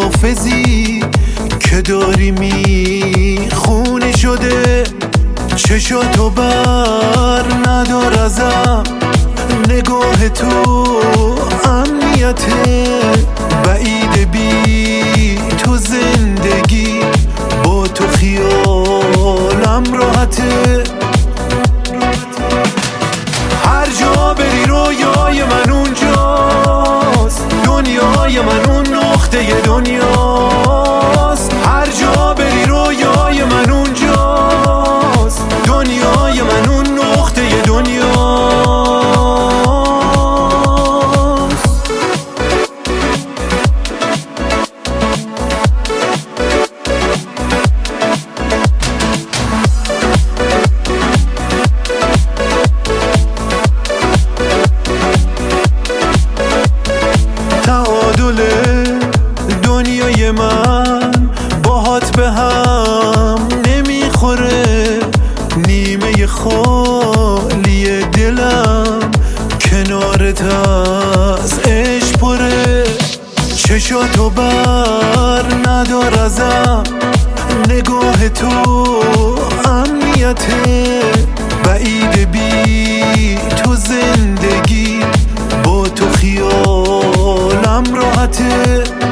حافظی که داری میخونی شده. چشاتو بر ندار ازم، نگاه تو امنیته. بعید بی تو زندگی، با تو خیالم راحته. هر جا بری رویای من اونجاست، دنیای من اون نقطه دنیاست. هر جا بری رویای من اونجاست، دنیای من اون نقطه دنیاست. تعادل دنیای من باهات به هم نمیخوره. نیمه خالی دلم کنارت از عشق پره. چشاتو بر ندار ازم، نگاه تو امنیته. بعید بی تو زندگی، با تو خیالم راحته.